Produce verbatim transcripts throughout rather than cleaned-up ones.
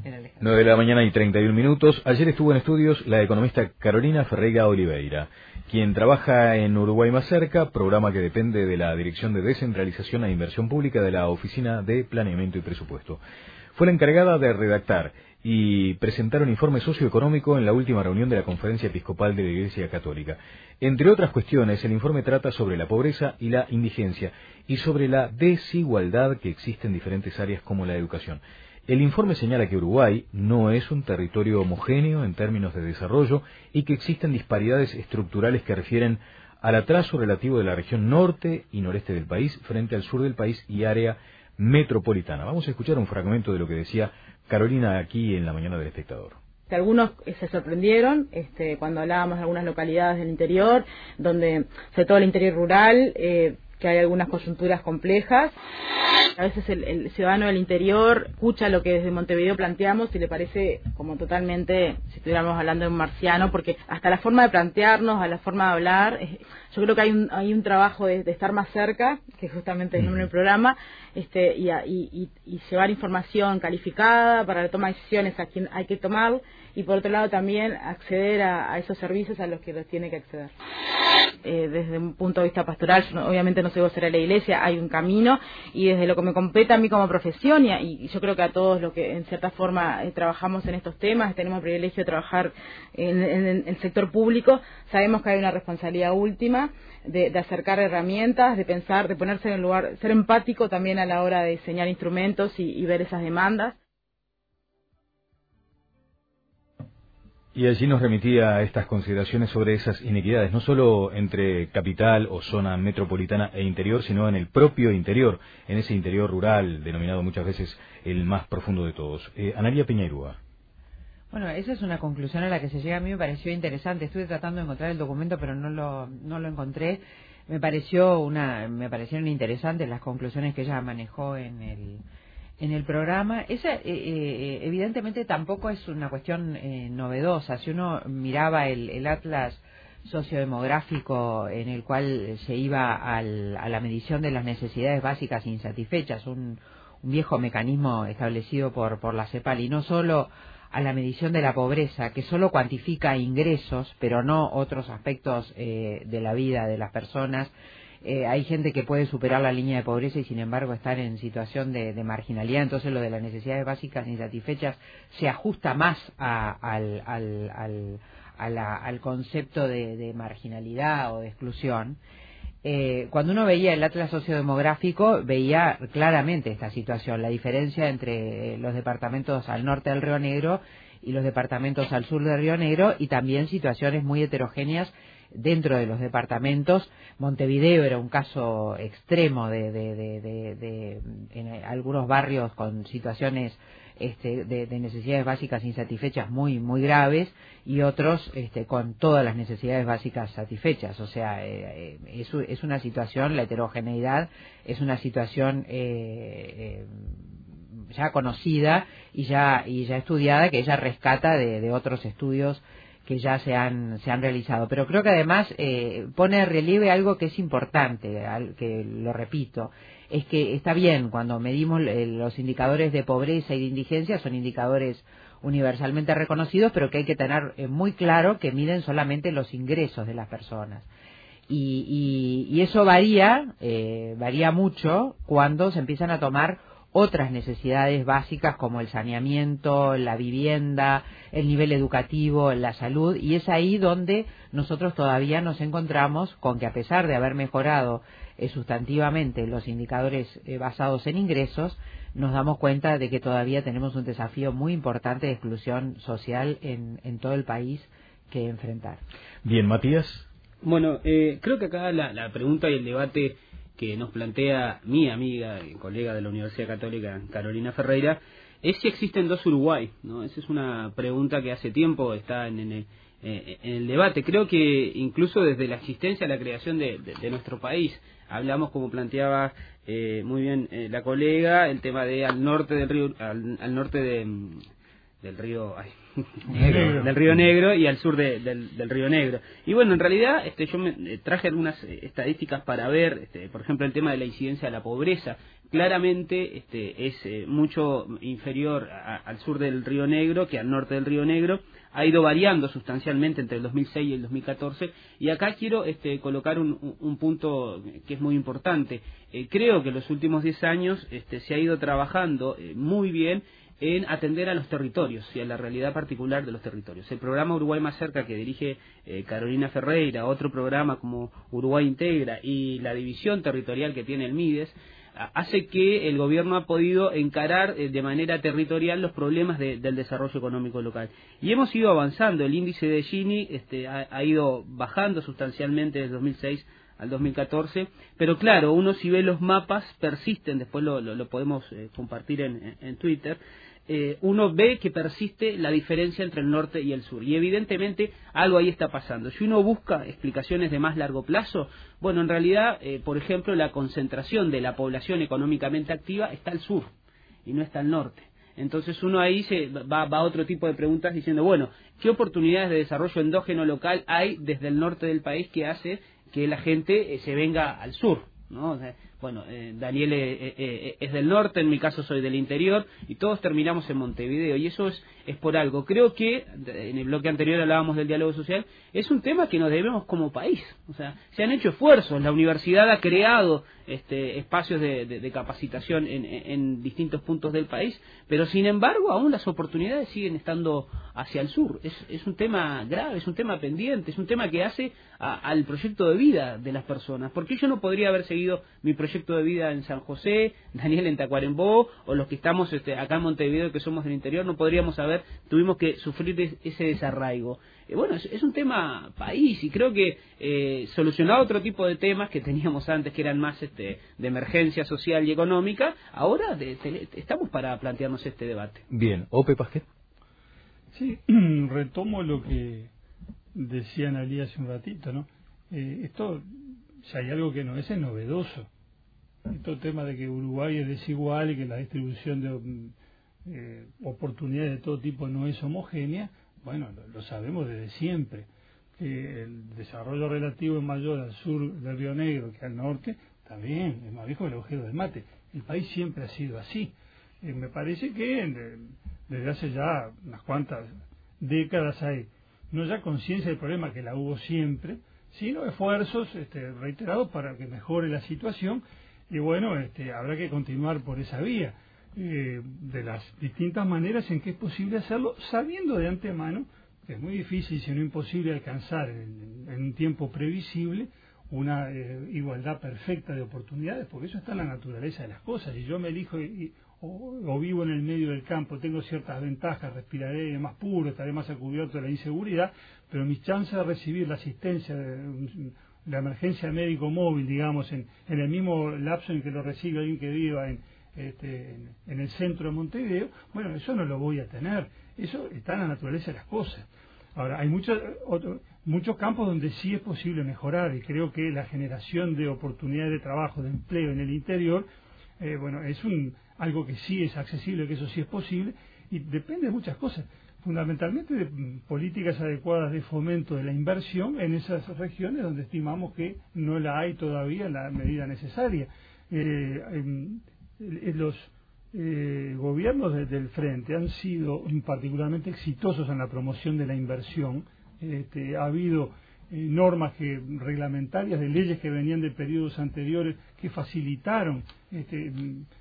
nueve de la mañana y treinta y un minutos. Ayer estuvo en estudios la economista Carolina Ferreira Oliveira, quien trabaja en Uruguay Más Cerca, programa que depende de la Dirección de Descentralización e Inversión Pública de la Oficina de Planeamiento y Presupuesto. Fue la encargada de redactar y presentar un informe socioeconómico en la última reunión de la Conferencia Episcopal de la Iglesia Católica. Entre otras cuestiones, el informe trata sobre la pobreza y la indigencia y sobre la desigualdad que existe en diferentes áreas como la educación. El informe señala que Uruguay no es un territorio homogéneo en términos de desarrollo y que existen disparidades estructurales que refieren al atraso relativo de la región norte y noreste del país frente al sur del país y área metropolitana. Vamos a escuchar un fragmento de lo que decía Carolina aquí en la mañana del Espectador. Algunos se sorprendieron este, cuando hablábamos de algunas localidades del interior, donde, sobre todo el interior rural, eh, que hay algunas coyunturas complejas. A veces el, el ciudadano del interior escucha lo que desde Montevideo planteamos y le parece como totalmente, si estuviéramos hablando de un marciano, porque hasta la forma de plantearnos, a la forma de hablar, eh, yo creo que hay un, hay un trabajo de, de estar más cerca, que justamente es el nombre del programa, este, y, a, y, y, y llevar información calificada para la toma de decisiones a quien hay que tomar, y por otro lado también acceder a, a esos servicios a los que los tiene que acceder. Eh, desde un punto de vista pastoral, yo no, obviamente no soy vocera de la Iglesia, hay un camino, y desde lo que me compete a mí como profesión, y, y yo creo que a todos los que en cierta forma eh, trabajamos en estos temas, tenemos el privilegio de trabajar en, en, en el sector público, sabemos que hay una responsabilidad última de, de acercar herramientas, de pensar, de ponerse en el lugar, ser empático también a la hora de diseñar instrumentos y, y ver esas demandas. Y allí nos remitía a estas consideraciones sobre esas inequidades, no solo entre capital o zona metropolitana e interior, sino en el propio interior, en ese interior rural, denominado muchas veces el más profundo de todos. Eh, Analía Piñeirúa. Bueno, esa es una conclusión a la que se llega. A mí me pareció interesante. Estuve tratando de encontrar el documento, pero no lo, no lo encontré. Me pareció una, me parecieron interesantes las conclusiones que ella manejó en el en el programa. Esa, eh, eh, evidentemente, tampoco es una cuestión eh, novedosa. Si uno miraba el, el atlas sociodemográfico en el cual se iba al, a la medición de las necesidades básicas insatisfechas, un, un viejo mecanismo establecido por, por la CEPAL, y no solo a la medición de la pobreza, que solo cuantifica ingresos, pero no otros aspectos eh, de la vida de las personas. Eh, hay gente que puede superar la línea de pobreza y sin embargo estar en situación de, de marginalidad, entonces lo de las necesidades básicas insatisfechas se ajusta más a, al, al, al, a la, al concepto de, de marginalidad o de exclusión. Eh, cuando uno veía el atlas sociodemográfico veía claramente esta situación, la diferencia entre los departamentos al norte del Río Negro y los departamentos al sur del Río Negro, y también situaciones muy heterogéneas dentro de los departamentos. Montevideo era un caso extremo de, de, de, de, de en algunos barrios con situaciones este, de, de necesidades básicas insatisfechas muy muy graves, y otros este, con todas las necesidades básicas satisfechas. O sea, eh, es, es una situación, la heterogeneidad es una situación eh, eh, ya conocida y ya y ya estudiada, que ella rescata de, de otros estudios que ya se han se han realizado. Pero creo que además eh, pone de relieve algo que es importante, al, que lo repito, es que está bien cuando medimos eh, los indicadores de pobreza y de indigencia, son indicadores universalmente reconocidos, pero que hay que tener eh, muy claro que miden solamente los ingresos de las personas. Y, y, y eso varía, eh, varía mucho cuando se empiezan a tomar otras necesidades básicas como el saneamiento, la vivienda, el nivel educativo, la salud, y es ahí donde nosotros todavía nos encontramos con que, a pesar de haber mejorado eh, sustantivamente los indicadores eh, basados en ingresos, nos damos cuenta de que todavía tenemos un desafío muy importante de exclusión social en, en todo el país que enfrentar. Bien, Matías. Bueno, eh, creo que acá la, la pregunta y el debate que nos plantea mi amiga y colega de la Universidad Católica, Carolina Ferreira, es si existen dos Uruguay, ¿no? Esa es una pregunta que hace tiempo está en, en, en el debate. Creo que incluso desde la existencia, la creación de, de, de nuestro país, hablamos, como planteaba eh, muy bien eh, la colega, el tema de al norte del río, al, al norte de, del río... Ay, Negro. del Río Negro y al sur de, del, del Río Negro. Y bueno, en realidad este, yo me traje algunas estadísticas para ver, este, por ejemplo, el tema de la incidencia de la pobreza, claramente este, es eh, mucho inferior a, al sur del Río Negro que al norte del Río Negro. Ha ido variando sustancialmente entre el dos mil seis y el dos mil catorce, y acá quiero este, colocar un, un, un punto que es muy importante. Eh, creo que en los últimos diez años este, se ha ido trabajando eh, muy bien en atender a los territorios y a la realidad particular de los territorios. El programa Uruguay Más Cerca, que dirige eh, Carolina Ferreira, otro programa como Uruguay Integra y la división territorial que tiene el MIDES, hace que el gobierno ha podido encarar eh, de manera territorial los problemas de, del desarrollo económico local. Y hemos ido avanzando. El índice de Gini este, ha, ha ido bajando sustancialmente desde dos mil seis al dos mil catorce, pero claro, uno si ve los mapas, persisten, después lo, lo, lo podemos eh, compartir en, en, en Twitter, eh, uno ve que persiste la diferencia entre el norte y el sur, y evidentemente algo ahí está pasando. Si uno busca explicaciones de más largo plazo, bueno, en realidad, eh, por ejemplo, la concentración de la población económicamente activa está al sur, y no está al norte. Entonces uno ahí se va, va a otro tipo de preguntas diciendo, bueno, ¿qué oportunidades de desarrollo endógeno local hay desde el norte del país que hace que la gente eh, se venga al sur, ¿no? O sea, bueno, eh, Daniel eh, eh, es del norte, en mi caso soy del interior, y todos terminamos en Montevideo, y eso es, es por algo. Creo que, en el bloque anterior hablábamos del diálogo social, es un tema que nos debemos como país. O sea, se han hecho esfuerzos, la universidad ha creado este, espacios de, de, de capacitación en, en distintos puntos del país, pero sin embargo aún las oportunidades siguen estando hacia el sur. Es, es un tema grave, es un tema pendiente, es un tema que hace a, al proyecto de vida de las personas. ¿Por qué yo no podría haber seguido mi proyecto de vida en San José, Daniel en Tacuarembó, o los que estamos este, acá en Montevideo, que somos del interior, no podríamos haber, tuvimos que sufrir ese desarraigo? Eh, bueno, es, es un tema país, y creo que eh, solucionado otro tipo de temas que teníamos antes, que eran más este, de emergencia social y económica, ahora de, de, estamos para plantearnos este debate. Bien, Ope Pasquet. Sí, retomo lo que decía Analía hace un ratito, ¿no? Eh, esto, si hay algo que no es, es novedoso. Este tema de que Uruguay es desigual y que la distribución de eh, oportunidades de todo tipo no es homogénea, bueno, lo, lo sabemos desde siempre. Que el desarrollo relativo es mayor al sur del Río Negro que al norte, también es más viejo que el agujero del mate. El país siempre ha sido así. Eh, me parece que eh, desde hace ya unas cuantas décadas hay no ya conciencia del problema, que la hubo siempre, sino esfuerzos este, reiterados para que mejore la situación. Y bueno, este, habrá que continuar por esa vía, eh, de las distintas maneras en que es posible hacerlo, sabiendo de antemano que es muy difícil, si no imposible, alcanzar en, en un tiempo previsible una eh, igualdad perfecta de oportunidades, porque eso está en la naturaleza de las cosas. Si yo me elijo y, o, o vivo en el medio del campo, tengo ciertas ventajas, respiraré más puro, estaré más a cubierto de la inseguridad, pero mis chances de recibir la asistencia de la emergencia médico móvil, digamos, en, en el mismo lapso en que lo recibe alguien que viva en, este, en, en el centro de Montevideo, bueno, eso no lo voy a tener. Eso está en la naturaleza de las cosas. Ahora, hay muchos otros, muchos campos donde sí es posible mejorar, y creo que la generación de oportunidades de trabajo, de empleo en el interior, eh, bueno, es un algo que sí es accesible, que eso sí es posible, y depende de muchas cosas. Fundamentalmente de políticas adecuadas de fomento de la inversión en esas regiones donde estimamos que no la hay todavía en la medida necesaria. Eh, en, en los eh, gobiernos de, del Frente han sido particularmente exitosos en la promoción de la inversión. Este, ha habido eh, normas que reglamentarias de leyes que venían de periodos anteriores que facilitaron este,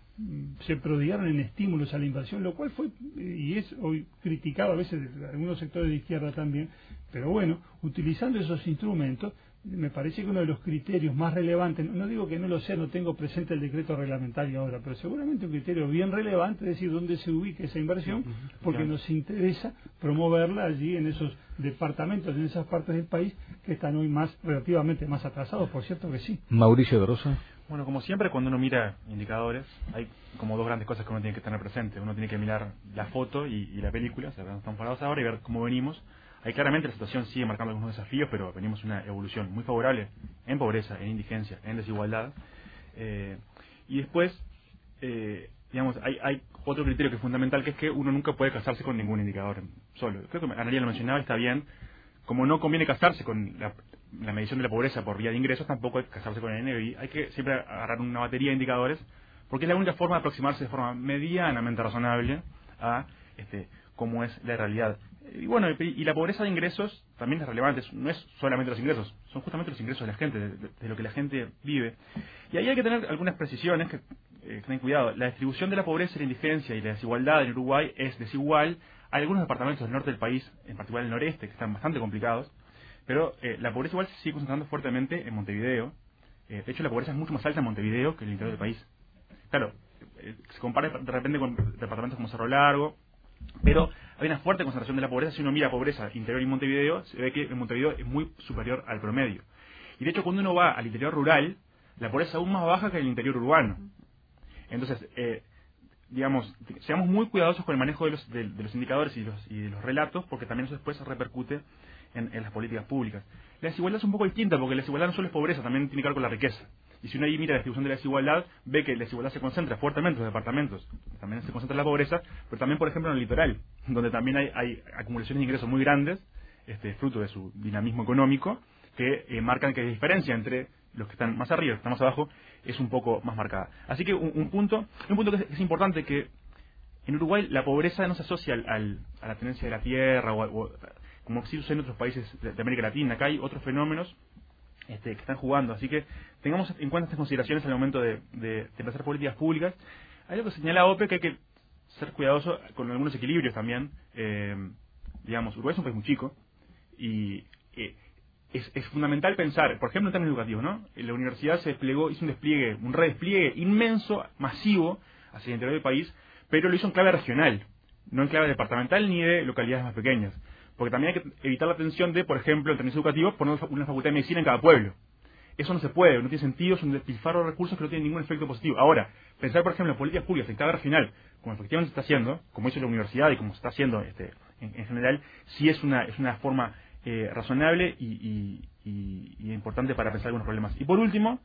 se prodigaron en estímulos a la inversión, lo cual fue y es hoy criticado a veces de algunos sectores de izquierda también, pero bueno, utilizando esos instrumentos, me parece que uno de los criterios más relevantes, no digo que no lo sea, no tengo presente el decreto reglamentario ahora, pero seguramente un criterio bien relevante es decir dónde se ubica esa inversión, porque nos interesa promoverla allí en esos departamentos, en esas partes del país que están hoy más relativamente más atrasados, por cierto que sí. Mauricio de Rosa. Bueno, como siempre, cuando uno mira indicadores, hay como dos grandes cosas que uno tiene que tener presente. Uno tiene que mirar la foto y, y la película, o sea, donde estamos parados ahora, y ver cómo venimos. Ahí claramente la situación sigue marcando algunos desafíos, pero venimos una evolución muy favorable en pobreza, en indigencia, en desigualdad. Eh, y después, eh, digamos, hay, hay otro criterio que es fundamental, que es que uno nunca puede casarse con ningún indicador solo. Creo que Analía lo mencionaba, está bien. Como no conviene casarse con la, la medición de la pobreza por vía de ingresos, tampoco hay que casarse con el N B I. Hay que siempre agarrar una batería de indicadores porque es la única forma de aproximarse de forma medianamente razonable a este, cómo es la realidad. Y bueno, y la pobreza de ingresos también es relevante, no es solamente los ingresos, son justamente los ingresos de la gente, de, de lo que la gente vive. Y ahí hay que tener algunas precisiones, que eh, ten cuidado. La distribución de la pobreza y la indigencia y la desigualdad en Uruguay es desigual. Hay algunos departamentos del norte del país, en particular el noreste, que están bastante complicados, pero eh, la pobreza igual se sigue concentrando fuertemente en Montevideo. Eh, de hecho, la pobreza es mucho más alta en Montevideo que en el interior del país. Claro, eh, se compara de repente con departamentos como Cerro Largo, pero hay una fuerte concentración de la pobreza. Si uno mira pobreza interior y Montevideo, se ve que en Montevideo es muy superior al promedio. Y de hecho, cuando uno va al interior rural, la pobreza es aún más baja que en el interior urbano. Entonces, eh, digamos, seamos muy cuidadosos con el manejo de los, de, de los indicadores y, los, y de los relatos, porque también eso después repercute en, en las políticas públicas. La desigualdad es un poco distinta, porque la desigualdad no solo es pobreza, también tiene que ver con la riqueza. Y si uno ahí mira la distribución de la desigualdad, ve que la desigualdad se concentra fuertemente en los departamentos, también se concentra en la pobreza, pero también, por ejemplo, en el litoral, donde también hay, hay acumulaciones de ingresos muy grandes, este, fruto de su dinamismo económico, que eh, marcan que la diferencia entre los que están más arriba y los que están más abajo es un poco más marcada. Así que un, un punto un punto que es, es importante, que en Uruguay la pobreza no se asocia al, al, a la tenencia de la tierra, o, o como sí sucede en otros países de, de América Latina. Acá hay otros fenómenos este, que están jugando. Así que tengamos en cuenta estas consideraciones al momento de, de, de empezar políticas públicas. Hay algo que señala O P E, que hay que ser cuidadoso con algunos equilibrios también. Eh, digamos, Uruguay es un país muy chico y... Eh, Es, es fundamental pensar, por ejemplo, en términos educativos, ¿no? La universidad se desplegó, hizo un despliegue, un redespliegue inmenso, masivo, hacia el interior del país, pero lo hizo en clave regional, no en clave departamental ni de localidades más pequeñas. Porque también hay que evitar la tensión de, por ejemplo, en términos educativos, poner una facultad de medicina en cada pueblo. Eso no se puede, no tiene sentido, es un despilfarro de recursos que no tiene ningún efecto positivo. Ahora, pensar, por ejemplo, en políticas públicas en clave regional, como efectivamente se está haciendo, como hizo la universidad y como se está haciendo este, en, en general, sí es una, es una forma Eh, razonable y, y, y, y importante para pensar algunos problemas. Y por último,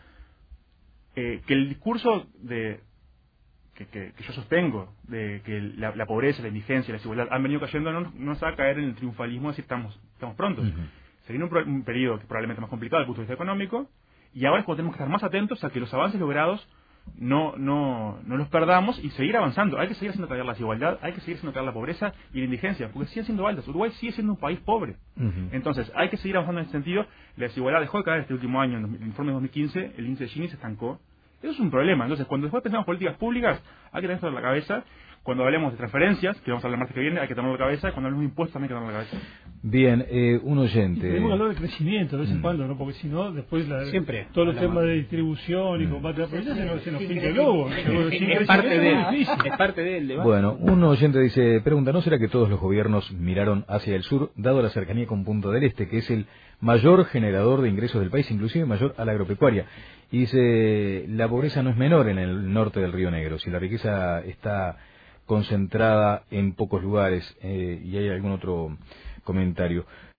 eh, que el discurso de que, que, que yo sostengo, de que la, la pobreza, la indigencia, la desigualdad han venido cayendo, no, no nos va a caer en el triunfalismo de decir estamos, estamos prontos. Uh-huh. Se viene un, pro, un periodo que probablemente más complicado desde el punto de vista económico, y ahora es cuando tenemos que estar más atentos a que los avances logrados no no no los perdamos y seguir avanzando. Hay que seguir haciendo caer la desigualdad, hay que seguir haciendo caer la pobreza y la indigencia, porque siguen siendo altas. Uruguay sigue siendo un país pobre. Uh-huh. Entonces, hay que seguir avanzando en ese sentido. La desigualdad dejó de caer este último año. En el informe de dos mil quince, el índice de Gini se estancó. Eso es un problema. Entonces, cuando después pensamos políticas públicas, hay que tener esto en la cabeza. Cuando hablemos de transferencias, que vamos a hablar el martes que viene, hay que tenerlo en la cabeza. Cuando hablemos de impuestos, también hay que tenerlo en la cabeza. Bien, eh, un oyente. Y tenemos que hablar de crecimiento de vez en mm. cuando, ¿no? Porque si no, después la, Siempre todos los temas de distribución y combate a la pobreza se nos, se nos pinta el globo. Es parte de él. Es parte del debate. Bueno, un oyente dice, pregunta, ¿no será que todos los gobiernos miraron hacia el sur, dado la cercanía con Punta del Este, que es el mayor generador de ingresos del país, inclusive mayor a la agropecuaria? Y dice, la pobreza no es menor en el norte del Río Negro, si la riqueza está concentrada en pocos lugares, eh, y hay algún otro comentario.